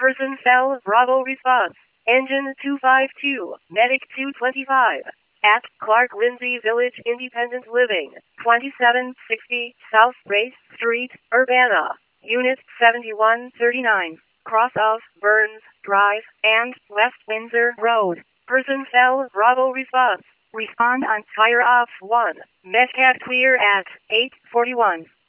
Person cell, Bravo response. Engine 252, Medic 225. At Clark Lindsay Village Independent Living, 2760 South Race Street, Urbana. Unit 7139. Cross of Burns Drive and West Windsor Road. Person cell, Bravo response. Respond on fire off 1. Medcat clear at 8:41.